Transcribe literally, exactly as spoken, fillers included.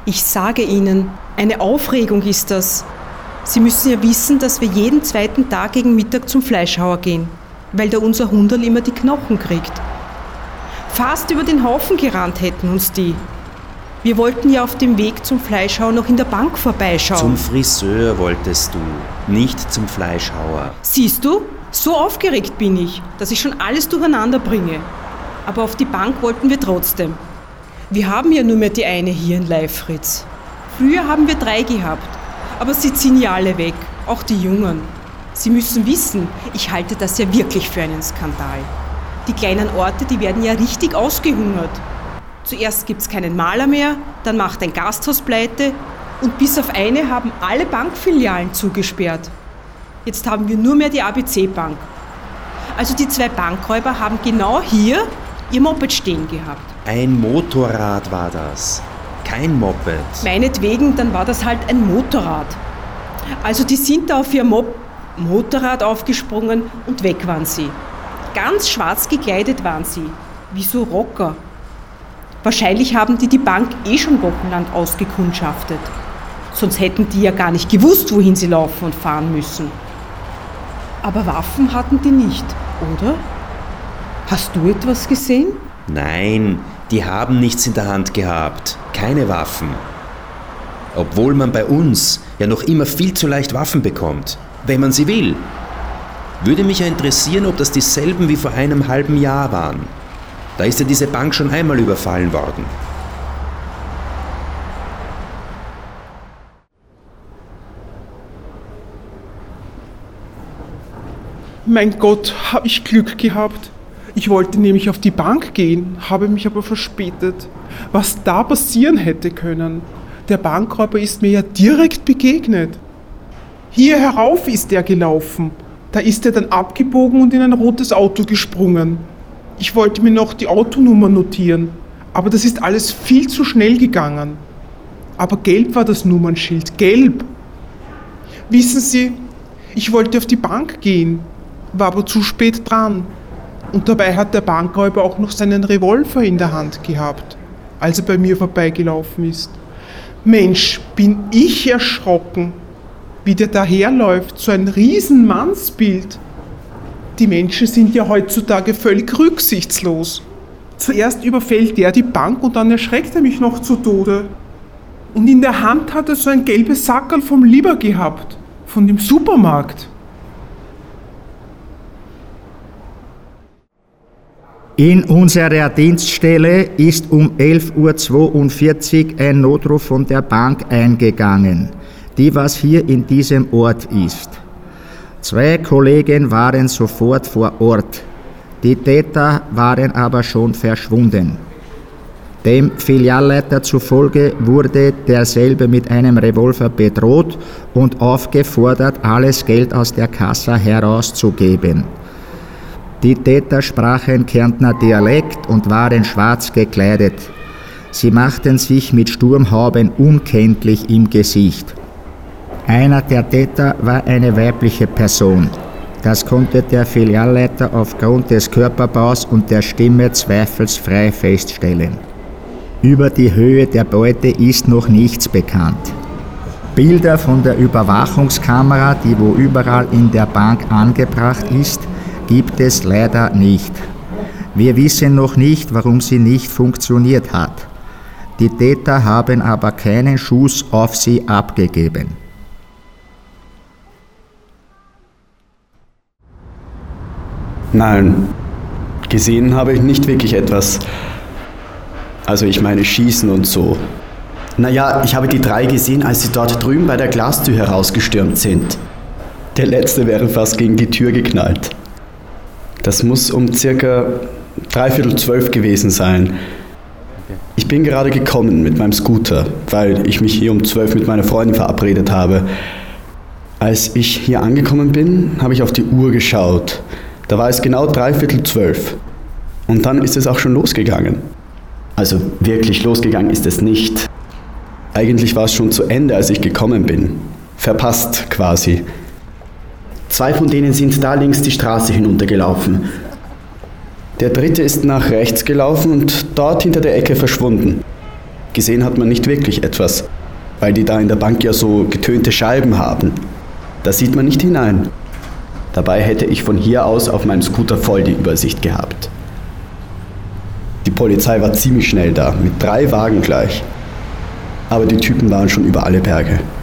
Ich sage Ihnen, eine Aufregung ist das. Sie müssen ja wissen, dass wir jeden zweiten Tag gegen Mittag zum Fleischhauer gehen, weil da unser Hunderl immer die Knochen kriegt. Fast über den Haufen gerannt hätten uns die. Wir wollten ja auf dem Weg zum Fleischhauer noch in der Bank vorbeischauen. Zum Friseur wolltest du, nicht zum Fleischhauer. Siehst du, so aufgeregt bin ich, dass ich schon alles durcheinander bringe. Aber auf die Bank wollten wir trotzdem. Wir haben ja nur mehr die eine hier in Leifritz. Früher haben wir drei gehabt, aber sie ziehen ja alle weg, auch die Jungen. Sie müssen wissen, ich halte das ja wirklich für einen Skandal. Die kleinen Orte, die werden ja richtig ausgehungert. Zuerst gibt's keinen Maler mehr, dann macht ein Gasthaus pleite und bis auf eine haben alle Bankfilialen zugesperrt. Jetzt haben wir nur mehr die A B C-Bank. Also die zwei Bankräuber haben genau hier ihr Moped stehen gehabt. Ein Motorrad war das, kein Moped. Meinetwegen, dann war das halt ein Motorrad. Also die sind da auf ihr Mop- Motorrad aufgesprungen und weg waren sie. Ganz schwarz gekleidet waren sie, wie so Rocker. Wahrscheinlich haben die die Bank eh schon wochenlang ausgekundschaftet. Sonst hätten die ja gar nicht gewusst, wohin sie laufen und fahren müssen. Aber Waffen hatten die nicht, oder? Hast du etwas gesehen? Nein, die haben nichts in der Hand gehabt, keine Waffen. Obwohl man bei uns ja noch immer viel zu leicht Waffen bekommt, wenn man sie will. Würde mich ja interessieren, ob das dieselben wie vor einem halben Jahr waren. Da ist ja diese Bank schon einmal überfallen worden. Mein Gott, habe ich Glück gehabt. Ich wollte nämlich auf die Bank gehen, habe mich aber verspätet. Was da passieren hätte können. Der Bankräuber ist mir ja direkt begegnet. Hier herauf ist er gelaufen. Da ist er dann abgebogen und in ein rotes Auto gesprungen. Ich wollte mir noch die Autonummer notieren, aber das ist alles viel zu schnell gegangen. Aber gelb war das Nummernschild, gelb. Wissen Sie, ich wollte auf die Bank gehen, war aber zu spät dran. Und dabei hat der Bankräuber auch noch seinen Revolver in der Hand gehabt, als er bei mir vorbeigelaufen ist. Mensch, bin ich erschrocken, wie der daherläuft, so ein Riesenmannsbild. Die Menschen sind ja heutzutage völlig rücksichtslos. Zuerst überfällt der die Bank und dann erschreckt er mich noch zu Tode. Und in der Hand hat er so ein gelbes Sackerl vom Lieber gehabt, von dem Supermarkt. In unserer Dienststelle ist um elf Uhr zweiundvierzig ein Notruf von der Bank eingegangen, die was hier in diesem Ort ist. Zwei Kollegen waren sofort vor Ort. Die Täter waren aber schon verschwunden. Dem Filialleiter zufolge wurde derselbe mit einem Revolver bedroht und aufgefordert, alles Geld aus der Kasse herauszugeben. Die Täter sprachen Kärntner Dialekt und waren schwarz gekleidet. Sie machten sich mit Sturmhauben unkenntlich im Gesicht. Einer der Täter war eine weibliche Person. Das konnte der Filialleiter aufgrund des Körperbaus und der Stimme zweifelsfrei feststellen. Über die Höhe der Beute ist noch nichts bekannt. Bilder von der Überwachungskamera, die wo überall in der Bank angebracht ist, gibt es leider nicht. Wir wissen noch nicht, warum sie nicht funktioniert hat. Die Täter haben aber keinen Schuss auf sie abgegeben. Nein, gesehen habe ich nicht wirklich etwas. Also ich meine Schießen und so. Naja, ich habe die drei gesehen, als sie dort drüben bei der Glastür herausgestürmt sind. Der letzte wäre fast gegen die Tür geknallt. Das muss um circa dreiviertel zwölf gewesen sein. Ich bin gerade gekommen mit meinem Scooter, weil ich mich hier um zwölf mit meiner Freundin verabredet habe. Als ich hier angekommen bin, habe ich auf die Uhr geschaut. Da war es genau dreiviertel zwölf. Und dann ist es auch schon losgegangen. Also wirklich losgegangen ist es nicht. Eigentlich war es schon zu Ende, als ich gekommen bin. Verpasst quasi. Zwei von denen sind da links die Straße hinuntergelaufen. Der dritte ist nach rechts gelaufen und dort hinter der Ecke verschwunden. Gesehen hat man nicht wirklich etwas, weil die da in der Bank ja so getönte Scheiben haben. Da sieht man nicht hinein. Dabei hätte ich von hier aus auf meinem Scooter voll die Übersicht gehabt. Die Polizei war ziemlich schnell da, mit drei Wagen gleich. Aber die Typen waren schon über alle Berge.